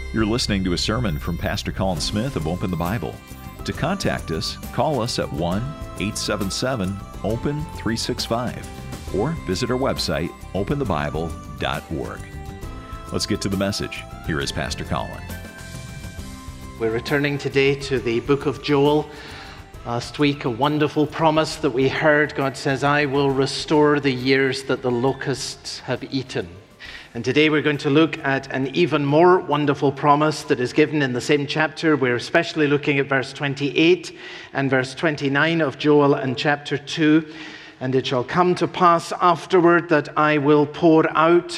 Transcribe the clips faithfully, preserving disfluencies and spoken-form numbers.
You're listening to a sermon from Pastor Colin Smith of Open the Bible. To contact us, call us at one eight seven seven open three six five or visit our website, open the bible dot org. Let's get to the message. Here is Pastor Colin. We're returning today to the book of Joel. Last week, a wonderful promise that we heard. God says, I will restore the years that the locusts have eaten. And today we're going to look at an even more wonderful promise that is given in the same chapter. We're especially looking at verse twenty-eight and verse twenty-nine of Joel and chapter two. And it shall come to pass afterward that I will pour out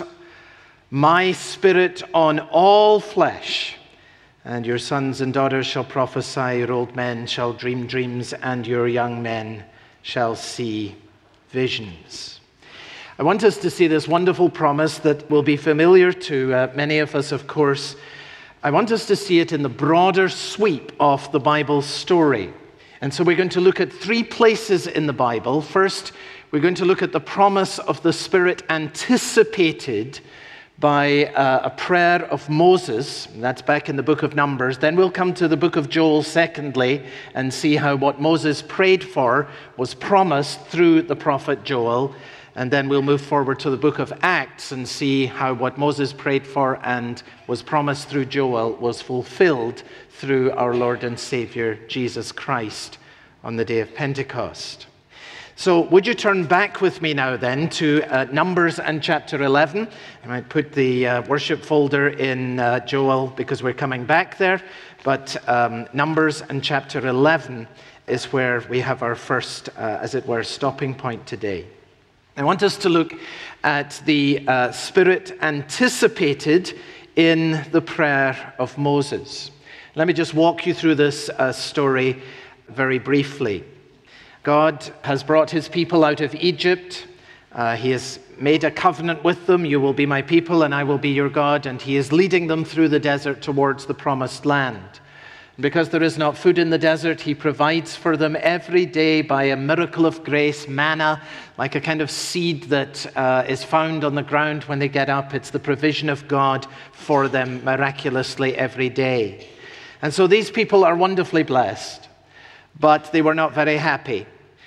my spirit on all flesh. And your sons and daughters shall prophesy, your old men shall dream dreams, and your young men shall see visions. I want us to see this wonderful promise that will be familiar to uh, many of us, of course. I want us to see it in the broader sweep of the Bible story. And so we're going to look at three places in the Bible. First, we're going to look at the promise of the Spirit anticipated by uh, a prayer of Moses. That's back in the book of Numbers. Then we'll come to the book of Joel, secondly, and see how what Moses prayed for was promised through the prophet Joel. And then we'll move forward to the book of Acts and see how what Moses prayed for and was promised through Joel was fulfilled through our Lord and Savior, Jesus Christ, on the day of Pentecost. So would you turn back with me now then to uh, Numbers and chapter eleven. I might put the uh, worship folder in uh, Joel because we're coming back there. But um, Numbers and chapter eleven is where we have our first, uh, as it were, stopping point today. I want us to look at the uh, Spirit anticipated in the prayer of Moses. Let me just walk you through this uh, story very briefly. God has brought his people out of Egypt. Uh, he has made a covenant with them. You will be my people and I will be your God. And he is leading them through the desert towards the promised land. Because there is not food in the desert, he provides for them every day by a miracle of grace, manna, like a kind of seed that uh, is found on the ground when they get up. It's the provision of God for them miraculously every day. And so these people are wonderfully blessed, but they were not very happy.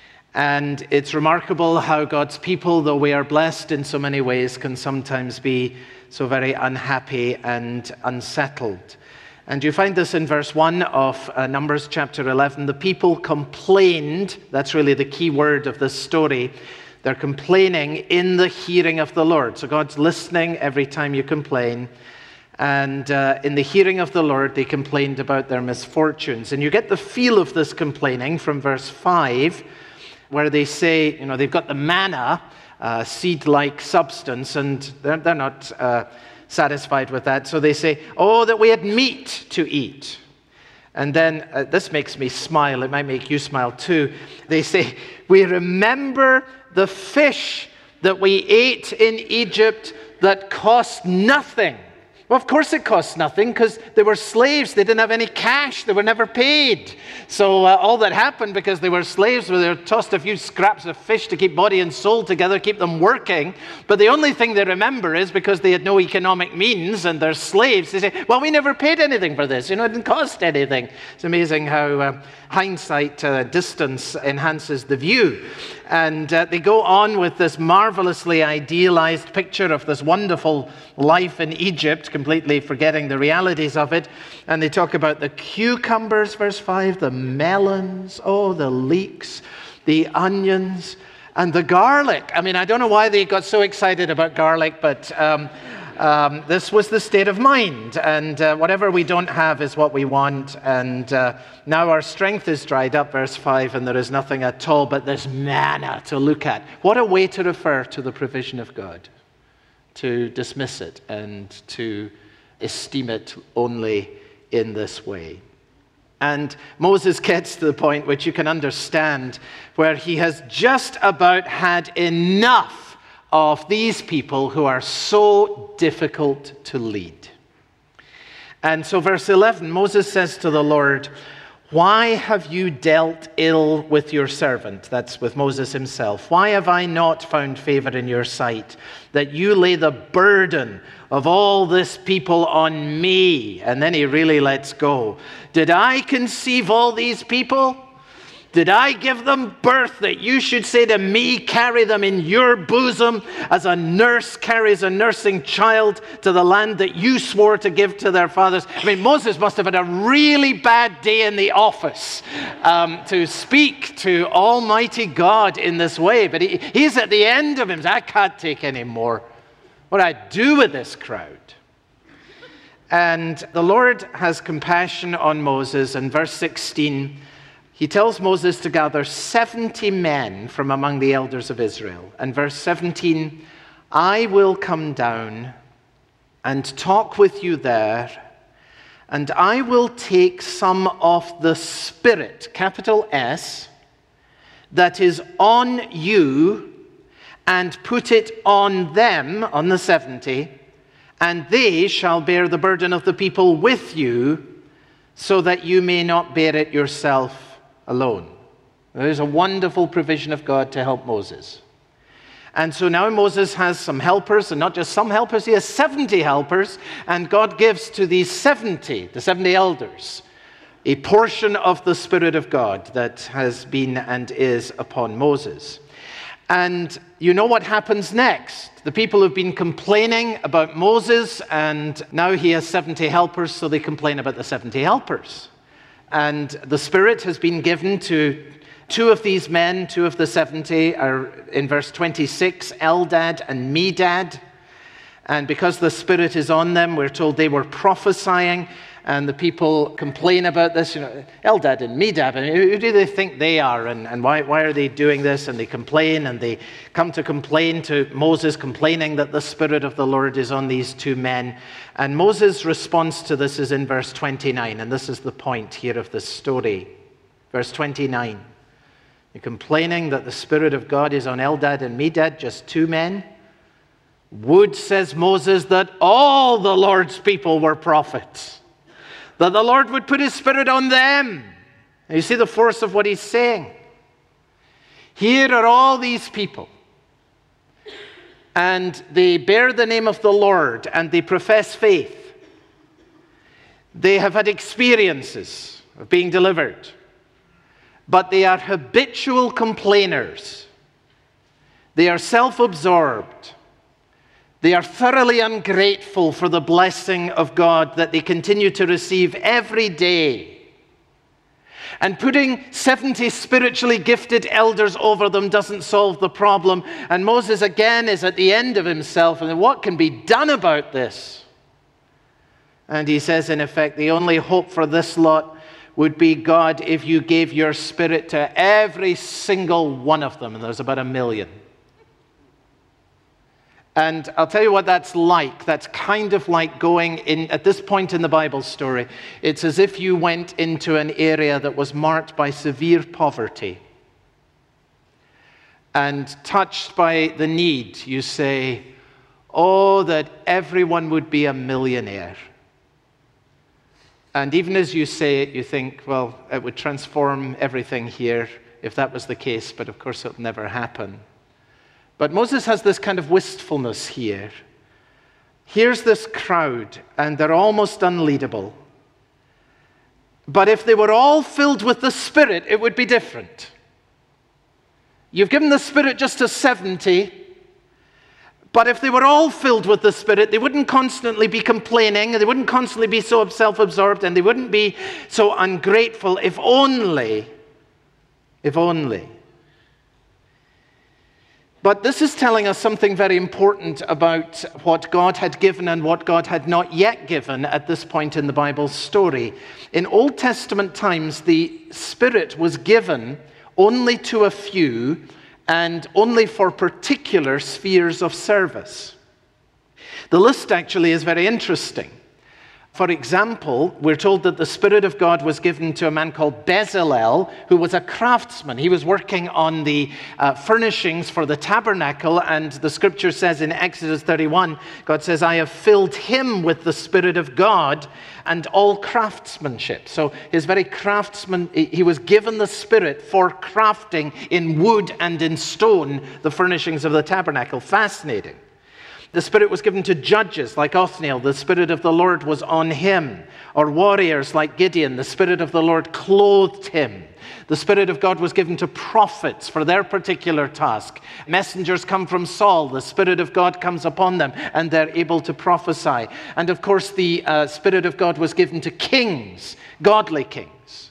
And it's remarkable how God's people, though we are blessed in so many ways, can sometimes be so very unhappy and unsettled. And you find this in verse one of uh, Numbers chapter eleven. The people complained. That's really the key word of this story. They're complaining in the hearing of the Lord. So God's listening every time you complain. And uh, in the hearing of the Lord, they complained about their misfortunes. And you get the feel of this complaining from verse five, where they say, you know, they've got the manna, uh, seed-like substance, and they're, they're not uh, satisfied with that. So they say, oh, that we had meat to eat. And then, uh, this makes me smile. It might make you smile too. They say, we remember the fish that we ate in Egypt that cost nothing. Well, of course it costs nothing because they were slaves. They didn't have any cash. They were never paid. So uh, all that happened because they were slaves was they were tossed a few scraps of fish to keep body and soul together, keep them working. But the only thing they remember is because they had no economic means and they're slaves, they say, well, we never paid anything for this. You know, it didn't cost anything. It's amazing how uh, hindsight, uh, distance enhances the view. And uh, they go on with this marvelously idealized picture of this wonderful life in Egypt, completely forgetting the realities of it. And they talk about the cucumbers, verse five, the melons, oh, the leeks, the onions, and the garlic. I mean, I don't know why they got so excited about garlic, but um, um, this was the state of mind. And uh, whatever we don't have is what we want. And uh, now our strength is dried up, verse five, and there is nothing at all but this manna to look at. What a way to refer to the provision of God, to dismiss it and to esteem it only in this way. And Moses gets to the point which you can understand, where he has just about had enough of these people who are so difficult to lead. And so verse eleven, Moses says to the Lord, Why have you dealt ill with your servant? That's with Moses himself. Why have I not found favor in your sight, that you lay the burden of all this people on me? And then he really lets go. Did I conceive all these people? Did I give them birth that you should say to me, carry them in your bosom as a nurse carries a nursing child to the land that you swore to give to their fathers? I mean, Moses must have had a really bad day in the office um, to speak to Almighty God in this way. But he, he's at the end of him. I can't take any more. What do I do with this crowd? And the Lord has compassion on Moses. In verse sixteen, he tells Moses to gather seventy men from among the elders of Israel. And verse seventeen, I will come down and talk with you there, and I will take some of the Spirit, capital S, that is on you, and put it on them, on the seventy, and they shall bear the burden of the people with you, so that you may not bear it yourself alone. There's a wonderful provision of God to help Moses. And so now Moses has some helpers, and not just some helpers, he has seventy helpers, and God gives to these seventy, the seventy elders, a portion of the Spirit of God that has been and is upon Moses. And you know what happens next. The people have been complaining about Moses, and now he has seventy helpers, so they complain about the seventy helpers. And the Spirit has been given to two of these men, two of the seventy, are in verse twenty-six, Eldad and Medad. And because the Spirit is on them, we're told they were prophesying. And the people complain about this. You know, Eldad and Medad, I mean, who do they think they are? And, and why, why are they doing this? And they complain, and they come to complain to Moses, complaining that the Spirit of the Lord is on these two men. And Moses' response to this is in verse twenty-nine. And this is the point here of this story. Verse twenty-nine. You're complaining that the Spirit of God is on Eldad and Medad, just two men. Would, says Moses, that all the Lord's people were prophets, that the Lord would put his Spirit on them. And you see the force of what he's saying. Here are all these people, and they bear the name of the Lord, and they profess faith. They have had experiences of being delivered, but they are habitual complainers. They are self-absorbed. They are thoroughly ungrateful for the blessing of God that they continue to receive every day. And putting seventy spiritually gifted elders over them doesn't solve the problem. And Moses again is at the end of himself. And what can be done about this? And he says, in effect, the only hope for this lot would be, God, if you gave your Spirit to every single one of them. And there's about a million. And I'll tell you what that's like. That's kind of like going in, at this point in the Bible story, it's as if you went into an area that was marked by severe poverty. And touched by the need, you say, oh, that everyone would be a millionaire. And even as you say it, you think, well, it would transform everything here if that was the case, but of course it'll never happen. But Moses has this kind of wistfulness here. Here's this crowd, and they're almost unleadable. But if they were all filled with the Spirit, it would be different. You've given the Spirit just to seventy, but if they were all filled with the Spirit, they wouldn't constantly be complaining, and they wouldn't constantly be so self-absorbed, and they wouldn't be so ungrateful, if only, if only. But this is telling us something very important about what God had given and what God had not yet given at this point in the Bible's story. In Old Testament times, the Spirit was given only to a few and only for particular spheres of service. The list actually is very interesting. For example, we're told that the Spirit of God was given to a man called Bezalel, who was a craftsman. He was working on the uh, furnishings for the tabernacle, and the scripture says in Exodus thirty-one, God says, I have filled him with the Spirit of God and all craftsmanship. So his very craftsman, he was given the Spirit for crafting in wood and in stone the furnishings of the tabernacle. Fascinating. The Spirit was given to judges like Othniel. The Spirit of the Lord was on him. Or warriors like Gideon. The Spirit of the Lord clothed him. The Spirit of God was given to prophets for their particular task. Messengers come from Saul. The Spirit of God comes upon them, and they're able to prophesy. And of course, the uh, Spirit of God was given to kings, godly kings.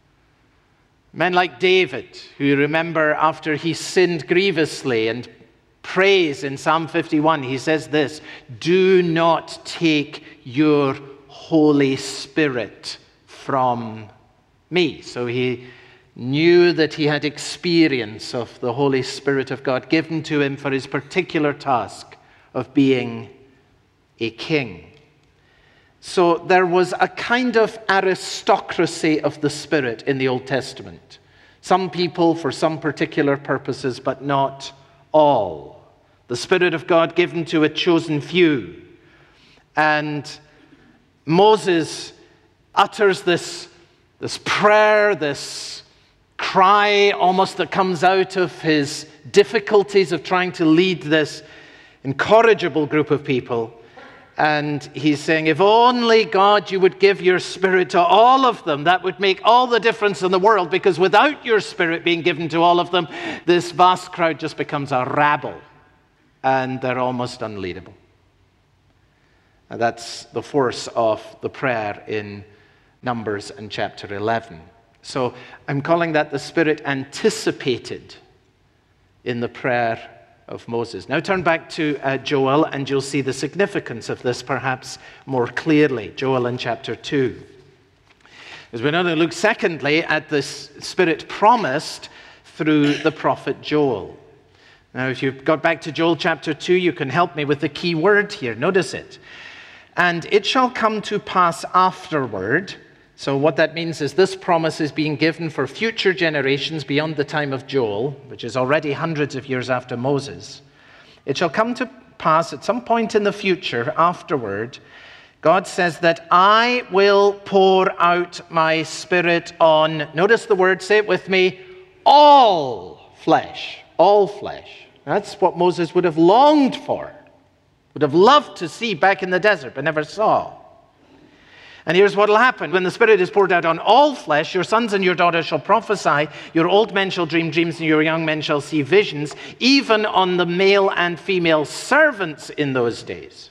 Men like David, who you remember after he sinned grievously and prays in Psalm fifty-one, he says this, do not take your Holy Spirit from me. So he knew that he had experience of the Holy Spirit of God given to him for his particular task of being a king. So there was a kind of aristocracy of the Spirit in the Old Testament. Some people for some particular purposes, but not all. The Spirit of God given to a chosen few. And Moses utters this, this prayer, this cry almost that comes out of his difficulties of trying to lead this incorrigible group of people. And he's saying, if only, God, you would give your Spirit to all of them, that would make all the difference in the world, because without your Spirit being given to all of them, this vast crowd just becomes a rabble, and they're almost unleadable. And that's the force of the prayer in Numbers and chapter eleven. So I'm calling that the Spirit anticipated in the prayer of Moses. Now turn back to uh, Joel, and you'll see the significance of this perhaps more clearly. Joel in chapter two. As we're going to look secondly at this Spirit promised through the prophet Joel. Now if you've got back to Joel chapter two, you can help me with the key word here. Notice it. And it shall come to pass afterward. So what that means is this promise is being given for future generations beyond the time of Joel, which is already hundreds of years after Moses. It shall come to pass at some point in the future, afterward, God says that I will pour out my Spirit on, notice the word, say it with me, all flesh. All flesh. That's what Moses would have longed for, would have loved to see back in the desert, but never saw. And here's what will happen. When the Spirit is poured out on all flesh, your sons and your daughters shall prophesy, your old men shall dream dreams, and your young men shall see visions, even on the male and female servants in those days.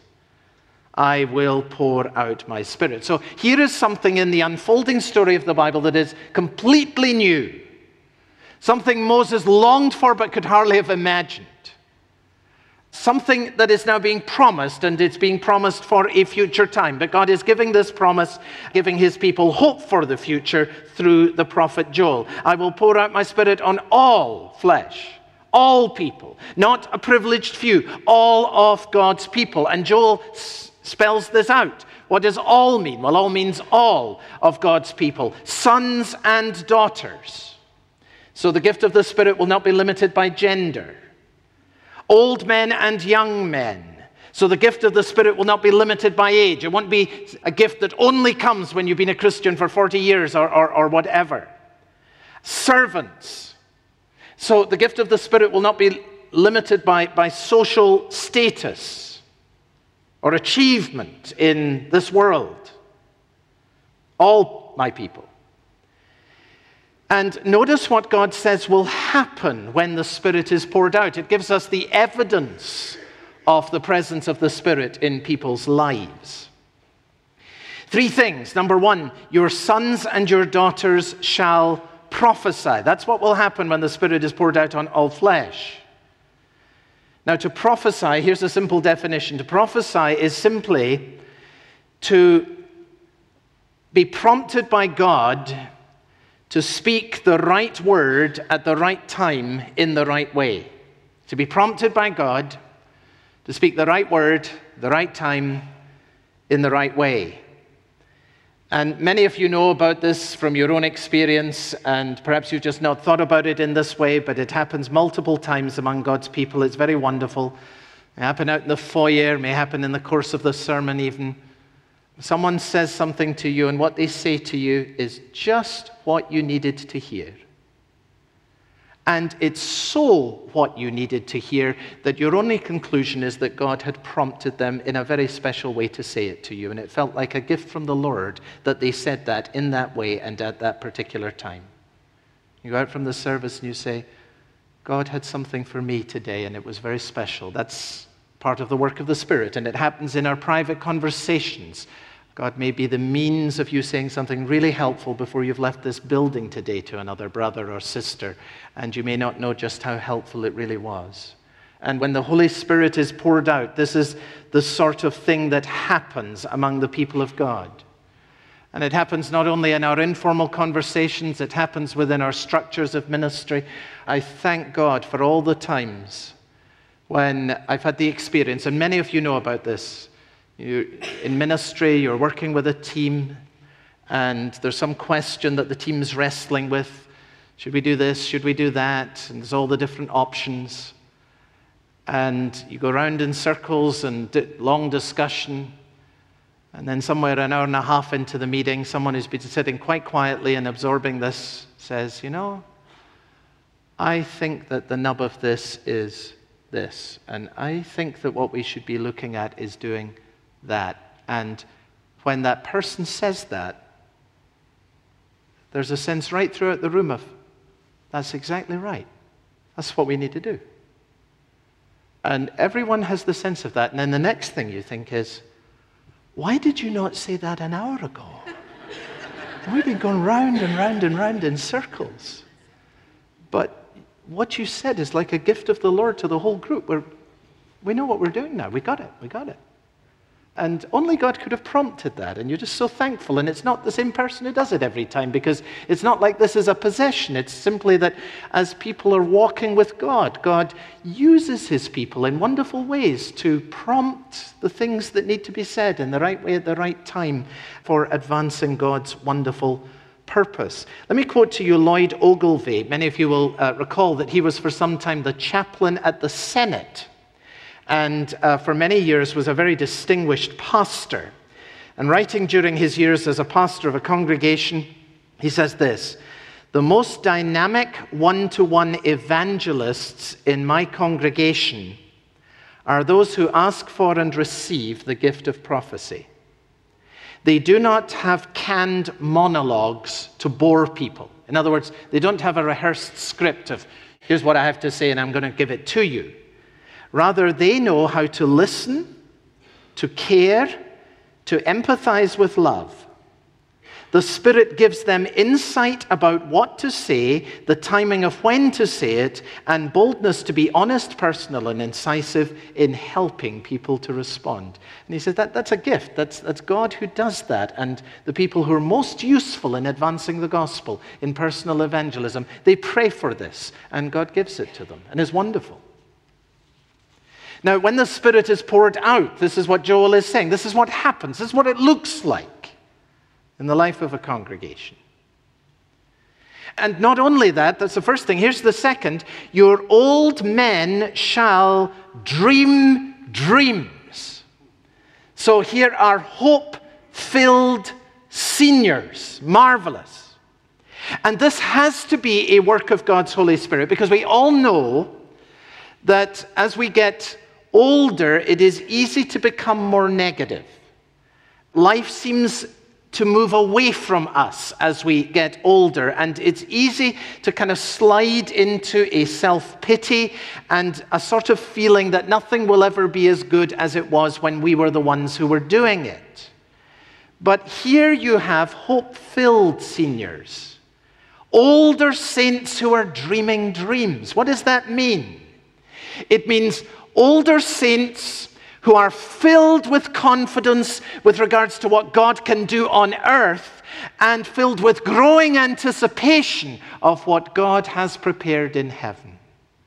I will pour out my Spirit. So here is something in the unfolding story of the Bible that is completely new. Something Moses longed for but could hardly have imagined. Something that is now being promised, and it's being promised for a future time. But God is giving this promise, giving his people hope for the future through the prophet Joel. I will pour out my Spirit on all flesh, all people, not a privileged few, all of God's people. And Joel s- spells this out. What does all mean? Well, all means all of God's people, sons and daughters. So the gift of the Spirit will not be limited by gender. Old men and young men. So the gift of the Spirit will not be limited by age. It won't be a gift that only comes when you've been a Christian for forty years or, or, or whatever. Servants. So the gift of the Spirit will not be limited by, by social status or achievement in this world. All my people. And notice what God says will happen when the Spirit is poured out. It gives us the evidence of the presence of the Spirit in people's lives. Three things. Number one, your sons and your daughters shall prophesy. That's what will happen when the Spirit is poured out on all flesh. Now, to prophesy, here's a simple definition. To prophesy is simply to be prompted by God to speak the right word at the right time in the right way. To be prompted by God to speak the right word, the right time, in the right way. And many of you know about this from your own experience, and perhaps you've just not thought about it in this way, but it happens multiple times among God's people. It's very wonderful. It may happen out in the foyer, it may happen in the course of the sermon even. Someone says something to you, and what they say to you is just what you needed to hear. And it's so what you needed to hear that your only conclusion is that God had prompted them in a very special way to say it to you. And it felt like a gift from the Lord that they said that in that way and at that particular time. You go out from the service and you say, God had something for me today and it was very special. That's part of the work of the Spirit, and it happens in our private conversations. God may be the means of you saying something really helpful before you've left this building today to another brother or sister, and you may not know just how helpful it really was. And when the Holy Spirit is poured out, this is the sort of thing that happens among the people of God. And it happens not only in our informal conversations, it happens within our structures of ministry. I thank God for all the times when I've had the experience, and many of you know about this. You're in ministry, you're working with a team, and there's some question that the team's wrestling with. Should we do this? Should we do that? And there's all the different options. And you go around in circles and long discussion. And then somewhere an hour and a half into the meeting, someone who's been sitting quite quietly and absorbing this says, you know, I think that the nub of this is this. And I think that what we should be looking at is doing that. And when that person says that, there's a sense right throughout the room of, that's exactly right. That's what we need to do. And everyone has the sense of that. And then the next thing you think is, why did you not say that an hour ago? We've been going round and round and round in circles. But what you said is like a gift of the Lord to the whole group. We're, we know what we're doing now. We got it. We got it. And only God could have prompted that, and you're just so thankful. And it's not the same person who does it every time, because it's not like this is a possession. It's simply that as people are walking with God, God uses his people in wonderful ways to prompt the things that need to be said in the right way at the right time for advancing God's wonderful purpose. Let me quote to you Lloyd Ogilvie. Many of you will uh, recall that he was for some time the chaplain at the Senate, and uh, for many years was a very distinguished pastor. And writing during his years as a pastor of a congregation, he says this: the most dynamic one-to-one evangelists in my congregation are those who ask for and receive the gift of prophecy. They do not have canned monologues to bore people. In other words, they don't have a rehearsed script of, here's what I have to say and I'm going to give it to you. Rather, they know how to listen, to care, to empathize with love. The Spirit gives them insight about what to say, the timing of when to say it, and boldness to be honest, personal, and incisive in helping people to respond. And he says that that's a gift. That's, that's God who does that. And the people who are most useful in advancing the gospel, in personal evangelism, they pray for this, and God gives it to them, and is wonderful. Now, when the Spirit is poured out, this is what Joel is saying. This is what happens. This is what it looks like in the life of a congregation. And not only that, that's the first thing. Here's the second. Your old men shall dream dreams. So here are hope-filled seniors. Marvelous. And this has to be a work of God's Holy Spirit, because we all know that as we get older, it is easy to become more negative. Life seems to move away from us as we get older, and it's easy to kind of slide into a self-pity and a sort of feeling that nothing will ever be as good as it was when we were the ones who were doing it. But here you have hope-filled seniors, older saints who are dreaming dreams. What does that mean? It means older saints who are filled with confidence with regards to what God can do on earth, and filled with growing anticipation of what God has prepared in heaven.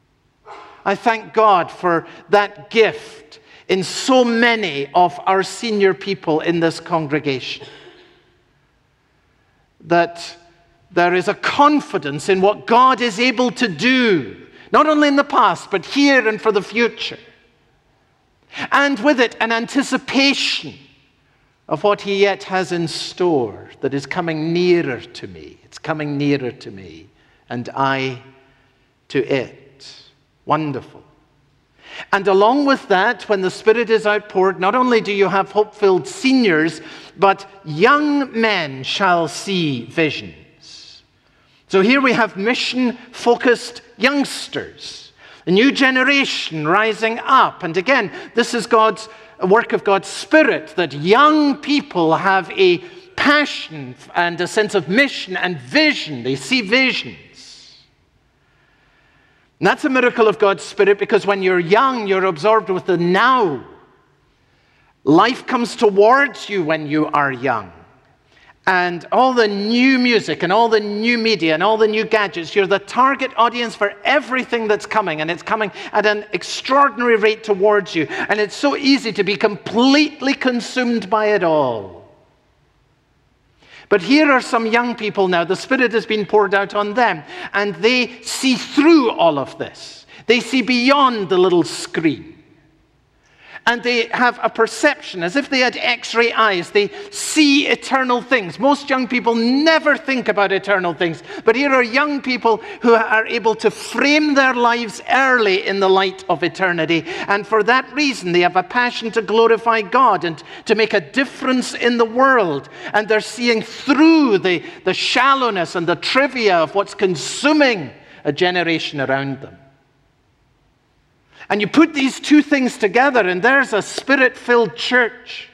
I thank God for that gift in so many of our senior people in this congregation. that there is a confidence in what God is able to do, not only in the past, but here and for the future. And with it, an anticipation of what he yet has in store that is coming nearer to me. It's coming nearer to me, and I to it. Wonderful. And along with that, when the Spirit is outpoured, not only do you have hope-filled seniors, but young men shall see visions. So here we have mission-focused youngsters, a new generation rising up. And again, this is God's a work of God's Spirit, that young people have a passion and a sense of mission and vision. They see visions. And that's a miracle of God's Spirit, because when you're young, you're absorbed with the now. Life comes towards you when you are young. And all the new music and all the new media and all the new gadgets, you're the target audience for everything that's coming. And it's coming at an extraordinary rate towards you. And it's so easy to be completely consumed by it all. But here are some young people now. The Spirit has been poured out on them. And they see through all of this. They see beyond the little screen. And they have a perception, as if they had X-ray eyes. They see eternal things. Most young people never think about eternal things. But here are young people who are able to frame their lives early in the light of eternity. And for that reason, they have a passion to glorify God and to make a difference in the world. And they're seeing through the, the shallowness and the trivia of what's consuming a generation around them. And you put these two things together, and there's a Spirit-filled church.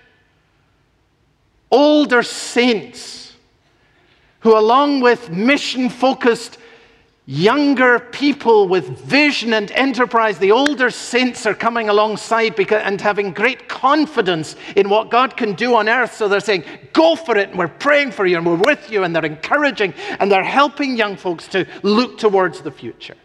Older saints who, along with mission-focused younger people with vision and enterprise, the older saints are coming alongside because, and having great confidence in what God can do on earth. So they're saying, go for it, and we're praying for you, and we're with you, and they're encouraging, and they're helping young folks to look towards the future.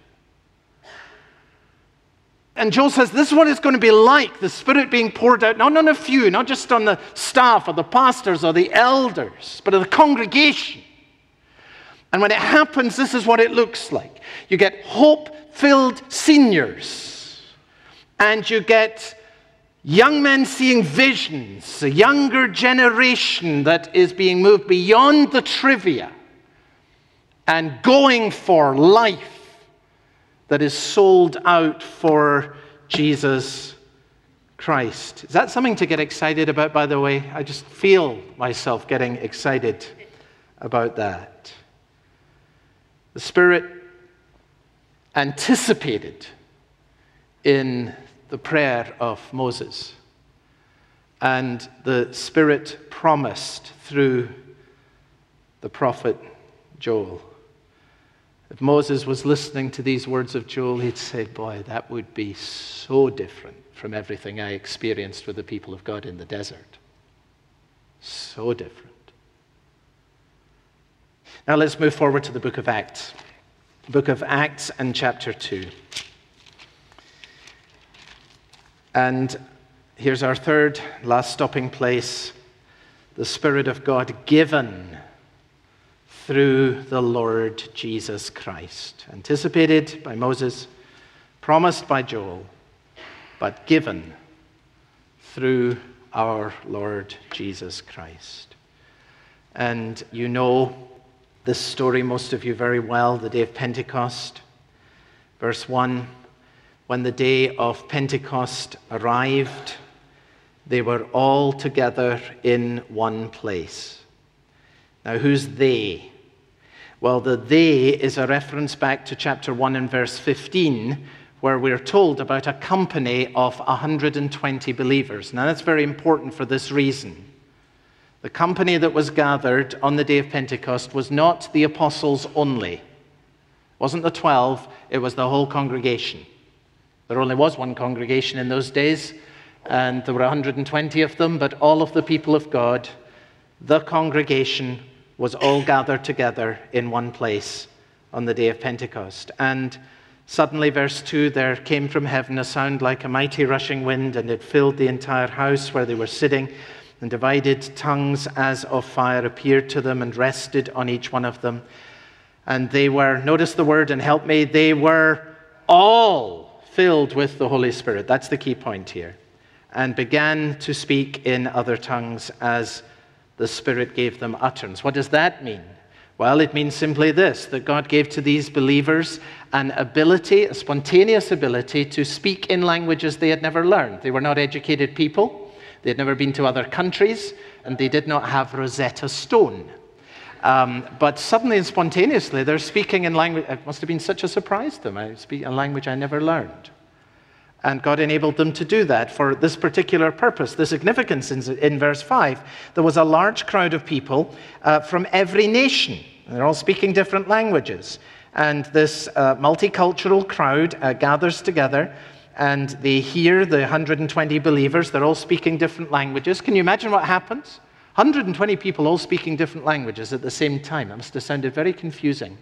And Joel says, this is what it's going to be like, the Spirit being poured out, not on a few, not just on the staff or the pastors or the elders, but on the congregation. And when it happens, this is what it looks like. You get hope-filled seniors, and you get young men seeing visions, a younger generation that is being moved beyond the trivia and going for life that is sold out for Jesus Christ. Is that something to get excited about, by the way? I just feel myself getting excited about that. The Spirit anticipated in the prayer of Moses, and the Spirit promised through the prophet Joel. If Moses was listening to these words of Joel, he'd say, boy, that would be so different from everything I experienced with the people of God in the desert. So different. Now let's move forward to the book of Acts. Book of Acts and chapter two. And here's our third, last stopping place. The Spirit of God given through the Lord Jesus Christ. Anticipated by Moses, promised by Joel, but given through our Lord Jesus Christ. And you know this story, most of you very well, the day of Pentecost. Verse one, when the day of Pentecost arrived, they were all together in one place. Now, who's they? Well, the they is a reference back to chapter one and verse fifteen, where we're told about a company of one hundred twenty believers. Now, that's very important for this reason. The company that was gathered on the day of Pentecost was not the apostles only. It wasn't the twelve, it was the whole congregation. There only was one congregation in those days, and there were one hundred twenty of them, but all of the people of God, the congregation, was all gathered together in one place on the day of Pentecost. And suddenly, verse two, there came from heaven a sound like a mighty rushing wind, and it filled the entire house where they were sitting. And divided tongues as of fire appeared to them and rested on each one of them. And they were, notice the word and help me, they were all filled with the Holy Spirit. That's the key point here. And began to speak in other tongues as the Spirit gave them utterance. What does that mean? Well, it means simply this, that God gave to these believers an ability, a spontaneous ability to speak in languages they had never learned. They were not educated people. They had never been to other countries, and they did not have Rosetta Stone. Um, but suddenly and spontaneously, they're speaking in language. It must have been such a surprise to them. I speak a language I never learned. And God enabled them to do that for this particular purpose. The significance in, in verse five, there was a large crowd of people uh, from every nation. They're all speaking different languages. And this uh, multicultural crowd uh, gathers together, and they hear the one hundred twenty believers. They're all speaking different languages. Can you imagine what happens? one hundred twenty people all speaking different languages at the same time. It must have sounded very confusing.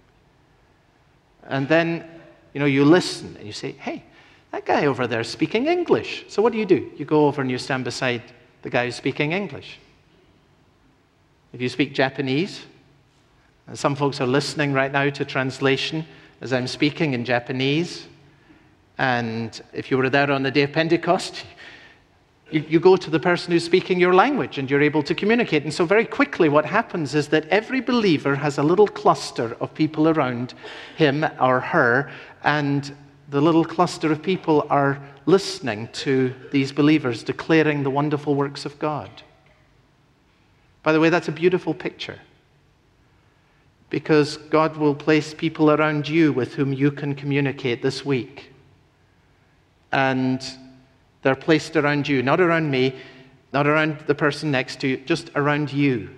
And then, you know, you listen and you say, hey, that guy over there is speaking English. So what do you do? You go over and you stand beside the guy who's speaking English. If you speak Japanese, and some folks are listening right now to translation as I'm speaking in Japanese. And if you were there on the day of Pentecost, you, you go to the person who's speaking your language and you're able to communicate. And so very quickly what happens is that every believer has a little cluster of people around him or her, and the little cluster of people are listening to these believers declaring the wonderful works of God. By the way, that's a beautiful picture, because God will place people around you with whom you can communicate this week. And they're placed around you, not around me, not around the person next to you, just around you.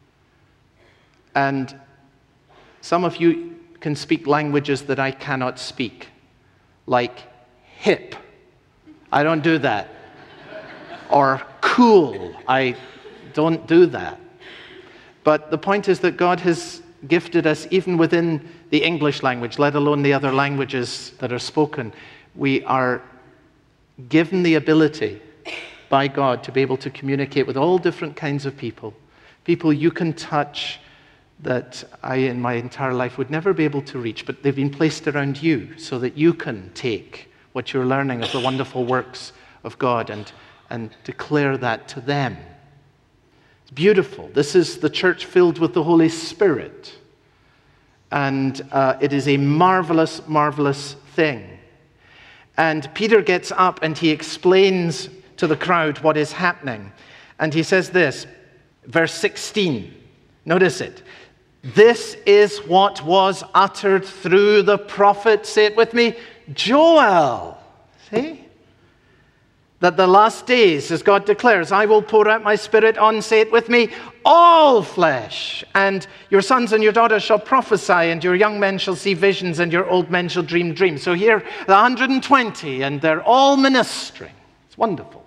And some of you can speak languages that I cannot speak, like hip. I don't do that. Or cool. I don't do that. But the point is that God has gifted us, even within the English language, let alone the other languages that are spoken, we are given the ability by God to be able to communicate with all different kinds of people. People you can touch that I, in my entire life, would never be able to reach, but they've been placed around you so that you can take what you're learning of the wonderful works of God and, and declare that to them. It's beautiful. This is the church filled with the Holy Spirit. And uh, it is a marvelous, marvelous thing. And Peter gets up and he explains to the crowd what is happening. And he says this, verse sixteen. Notice it. This is what was uttered through the prophet, say it with me, Joel. See? That the last days, as God declares, I will pour out my spirit on, say it with me, all flesh. And your sons and your daughters shall prophesy, and your young men shall see visions, and your old men shall dream dreams. So here, the one hundred twenty, and they're all ministering. It's wonderful.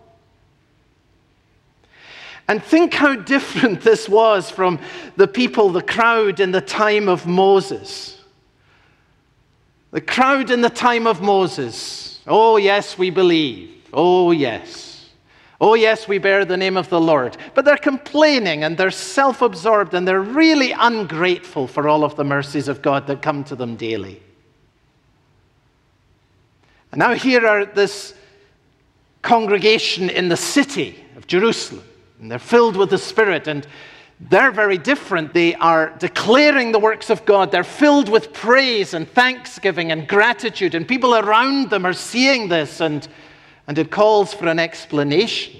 And think how different this was from the people, the crowd in the time of Moses. The crowd in the time of Moses. Oh, yes, we believe. Oh, yes. Oh, yes, we bear the name of the Lord. But they're complaining and they're self-absorbed and they're really ungrateful for all of the mercies of God that come to them daily. And now here are this congregation in the city of Jerusalem. And they're filled with the Spirit, and they're very different. They are declaring the works of God. They're filled with praise and thanksgiving and gratitude, and people around them are seeing this, and, and it calls for an explanation.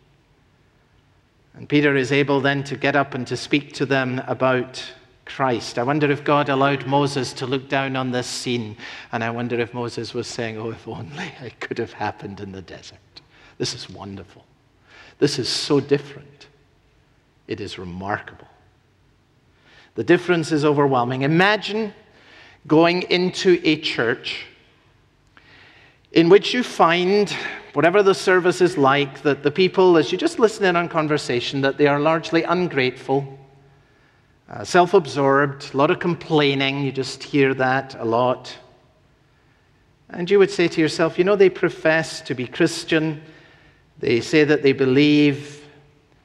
And Peter is able then to get up and to speak to them about Christ. I wonder if God allowed Moses to look down on this scene, and I wonder if Moses was saying, oh, if only it could have happened in the desert. This is wonderful. This is so different. It is remarkable. The difference is overwhelming. Imagine going into a church in which you find, whatever the service is like, that the people, as you just listen in on conversation, that they are largely ungrateful, uh, self-absorbed, a lot of complaining. You just hear that a lot. And you would say to yourself, you know, they profess to be Christian. They say that they believe,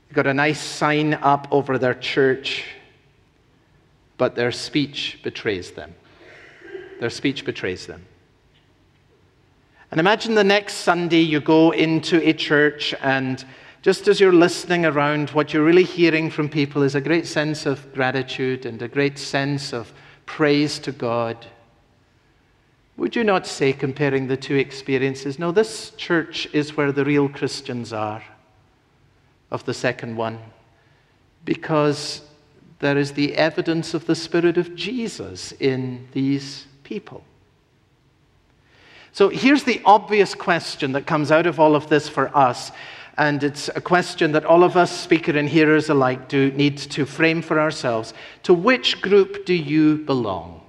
They've got a nice sign up over their church, but their speech betrays them. Their speech betrays them. And imagine the next Sunday you go into a church, and just as you're listening around, what you're really hearing from people is a great sense of gratitude and a great sense of praise to God. Would you not say, comparing the two experiences, no, this church is where the real Christians are, of the second one, because there is the evidence of the Spirit of Jesus in these people. So here's the obvious question that comes out of all of this for us, and it's a question that all of us, speaker and hearers alike, do need to frame for ourselves. To which group do you belong?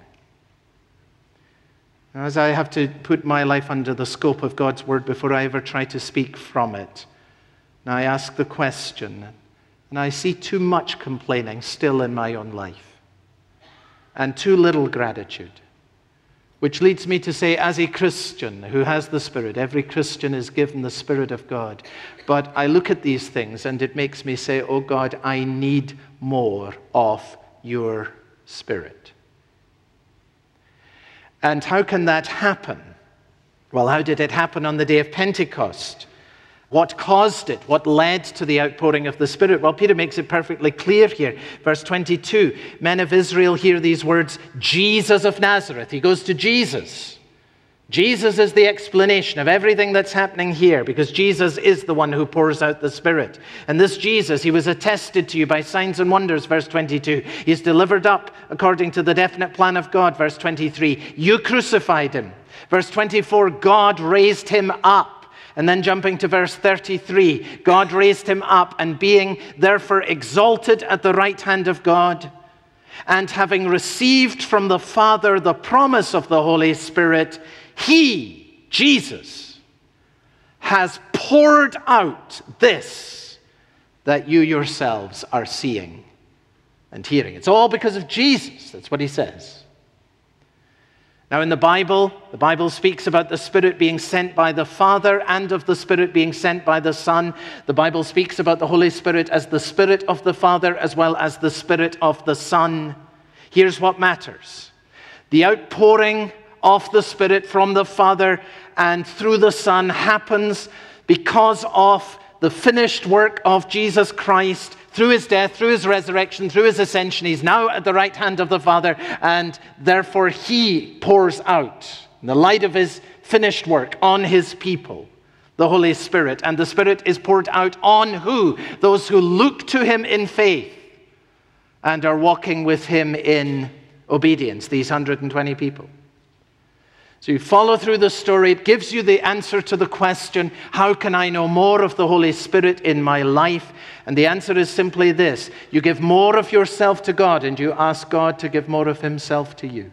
As I have to put my life under the scope of God's word before I ever try to speak from it, and I ask the question, and I see too much complaining still in my own life, and too little gratitude, which leads me to say, as a Christian who has the Spirit, every Christian is given the Spirit of God, but I look at these things and it makes me say, oh God, I need more of your Spirit. And how can that happen? Well, how did it happen on the day of Pentecost? What caused it? What led to the outpouring of the Spirit? Well, Peter makes it perfectly clear here. Verse twenty-two, men of Israel hear these words, Jesus of Nazareth. He goes to Jesus. Jesus is the explanation of everything that's happening here, because Jesus is the one who pours out the Spirit. And this Jesus, he was attested to you by signs and wonders, verse twenty-two. He's delivered up according to the definite plan of God, verse twenty-three. You crucified him. Verse twenty-four, God raised him up. And then jumping to verse thirty-three, God raised him up, and being therefore exalted at the right hand of God, and having received from the Father the promise of the Holy Spirit, he, Jesus, has poured out this that you yourselves are seeing and hearing. It's all because of Jesus. That's what he says. Now in the Bible, the Bible speaks about the Spirit being sent by the Father and of the Spirit being sent by the Son. The Bible speaks about the Holy Spirit as the Spirit of the Father as well as the Spirit of the Son. Here's what matters. The outpouring of the Spirit from the Father and through the Son happens because of the finished work of Jesus Christ. Through his death, through his resurrection, through his ascension, he's now at the right hand of the Father, and therefore he pours out, in the light of his finished work, on his people, the Holy Spirit. And the Spirit is poured out on who? Those who look to him in faith and are walking with him in obedience, these one hundred twenty people. So you follow through the story. It gives you the answer to the question, how can I know more of the Holy Spirit in my life? And the answer is simply this. You give more of yourself to God, and you ask God to give more of himself to you.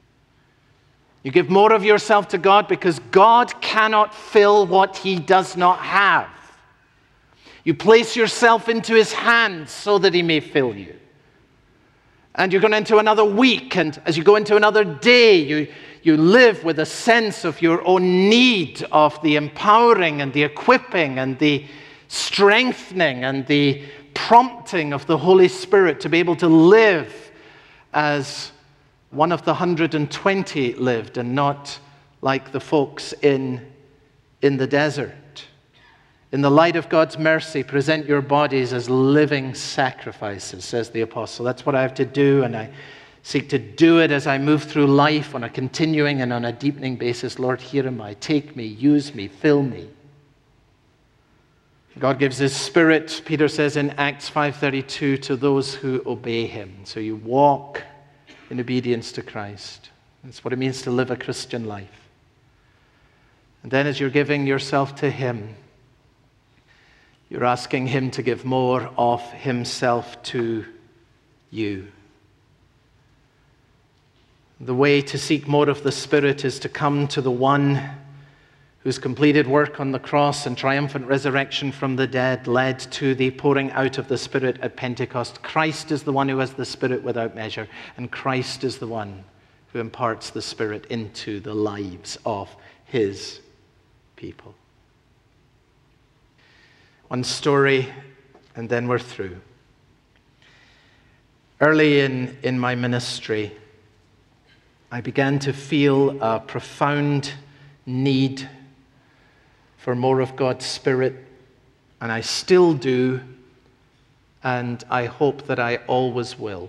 You give more of yourself to God because God cannot fill what he does not have. You place yourself into his hands so that he may fill you. And you're going into another week, and as you go into another day, you You live with a sense of your own need of the empowering and the equipping and the strengthening and the prompting of the Holy Spirit to be able to live as one of the one hundred twenty lived and not like the folks in, in the desert. In the light of God's mercy, present your bodies as living sacrifices, says the apostle. That's what I have to do, and I seek to do it as I move through life on a continuing and on a deepening basis. Lord, here am I. Take me, use me, fill me. God gives his Spirit, Peter says in Acts five thirty-two, to those who obey him. So you walk in obedience to Christ. That's what it means to live a Christian life. And then as you're giving yourself to him, you're asking him to give more of himself to you. The way to seek more of the Spirit is to come to the one whose completed work on the cross and triumphant resurrection from the dead led to the pouring out of the Spirit at Pentecost. Christ is the one who has the Spirit without measure, and Christ is the one who imparts the Spirit into the lives of his people. One story and then we're through. Early in, in my ministry, I began to feel a profound need for more of God's Spirit, and I still do, and I hope that I always will.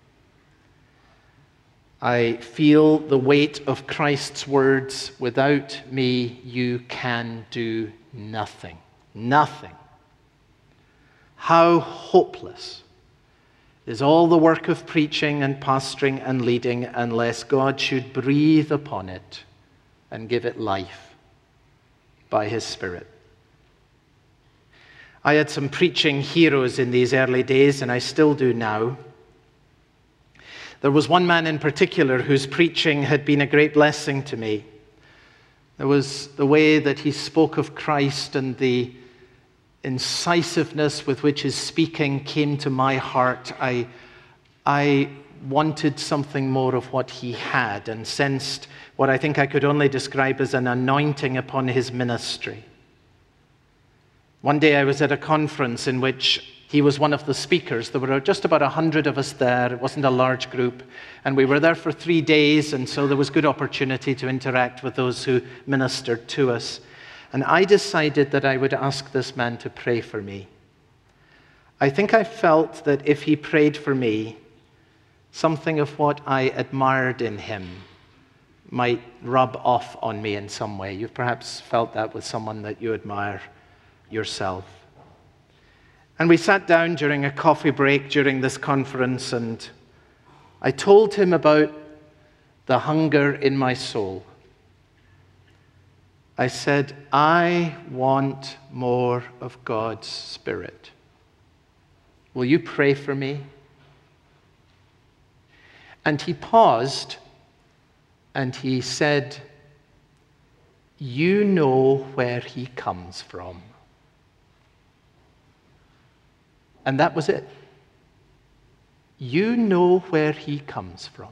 I feel the weight of Christ's words, "Without me, you can do nothing." Nothing. How hopeless is all the work of preaching and pastoring and leading unless God should breathe upon it and give it life by His Spirit. I had some preaching heroes in these early days, and I still do now. There was one man in particular whose preaching had been a great blessing to me. There was the way that he spoke of Christ and the incisiveness with which his speaking came to my heart. I, I wanted something more of what he had and sensed what I think I could only describe as an anointing upon his ministry. One day I was at a conference in which he was one of the speakers. There were just about a hundred of us there. It wasn't a large group. And we were there for three days, and so there was good opportunity to interact with those who ministered to us. And I decided that I would ask this man to pray for me. I think I felt that if he prayed for me, something of what I admired in him might rub off on me in some way. You've perhaps felt that with someone that you admire yourself. And we sat down during a coffee break during this conference, and I told him about the hunger in my soul. I said, "I want more of God's Spirit. Will you pray for me?" And he paused, and he said, "You know where He comes from." And that was it. You know where He comes from.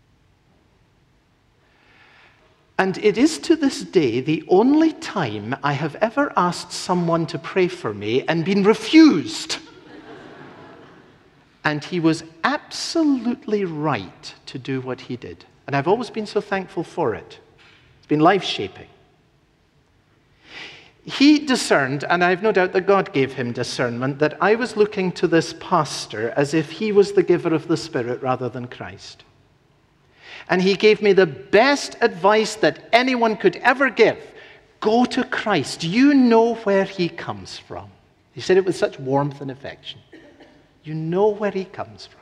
And it is to this day the only time I have ever asked someone to pray for me and been refused. And he was absolutely right to do what he did. And I've always been so thankful for it. It's been life-shaping. He discerned, and I have no doubt that God gave him discernment, that I was looking to this pastor as if he was the giver of the Spirit rather than Christ. And he gave me the best advice that anyone could ever give. Go to Christ. You know where He comes from. He said it with such warmth and affection. You know where He comes from.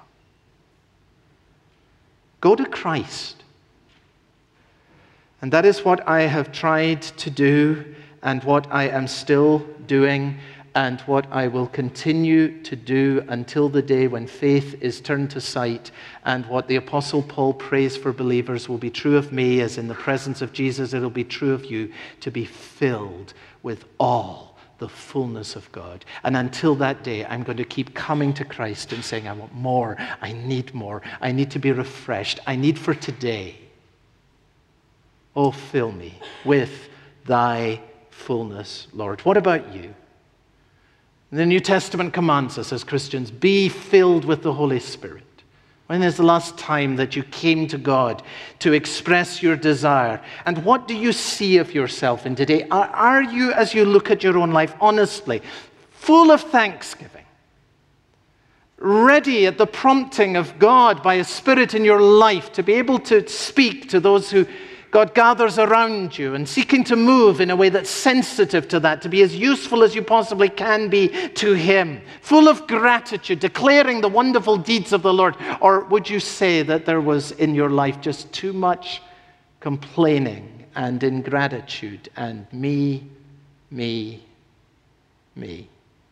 Go to Christ. And that is what I have tried to do, and what I am still doing, and what I will continue to do until the day when faith is turned to sight, and what the Apostle Paul prays for believers will be true of me, as in the presence of Jesus it will be true of you, to be filled with all the fullness of God. And until that day, I'm going to keep coming to Christ and saying, I want more, I need more, I need to be refreshed, I need for today. Oh, fill me with Thy fullness, Lord. What about you? The New Testament commands us as Christians, be filled with the Holy Spirit. When is the last time that you came to God to express your desire? And what do you see of yourself in today? Are, are you, as you look at your own life, honestly, full of thanksgiving, ready at the prompting of God by His Spirit in your life to be able to speak to those who God gathers around you, and seeking to move in a way that's sensitive to that, to be as useful as you possibly can be to Him, full of gratitude, declaring the wonderful deeds of the Lord? Or would you say that there was in your life just too much complaining and ingratitude and me, me, me?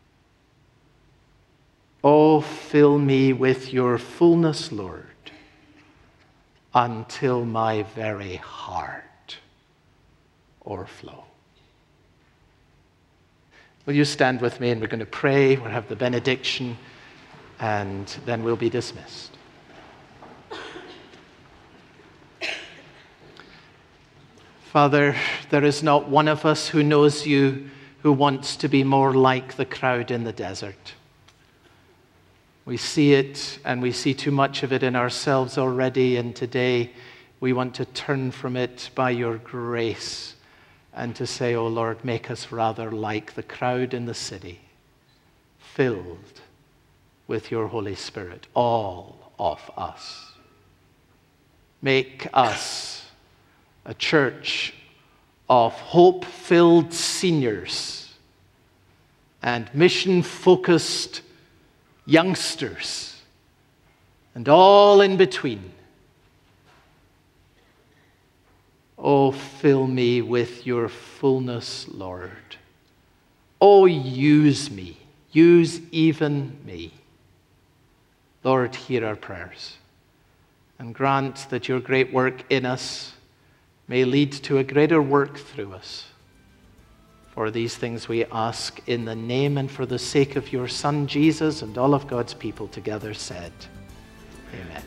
Oh, fill me with your fullness, Lord, until my very heart overflow. Will you stand with me, and we're going to pray, we'll have the benediction, and then we'll be dismissed. Father, there is not one of us who knows you who wants to be more like the crowd in the desert. We see it, and we see too much of it in ourselves already, and today we want to turn from it by your grace and to say, oh Lord, make us rather like the crowd in the city, filled with your Holy Spirit, all of us. Make us a church of hope-filled seniors and mission-focused youngsters, and all in between. Oh, fill me with your fullness, Lord. Oh, use me. Use even me. Lord, hear our prayers, and grant that your great work in us may lead to a greater work through us. For these things we ask in the name and for the sake of your Son, Jesus, and all of God's people together said, amen.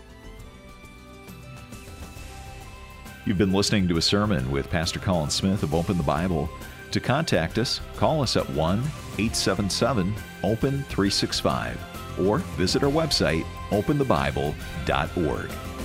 You've been listening to a sermon with Pastor Colin Smith of Open the Bible. To contact us, call us at one eight seven seven open three six five or visit our website, open the bible dot org.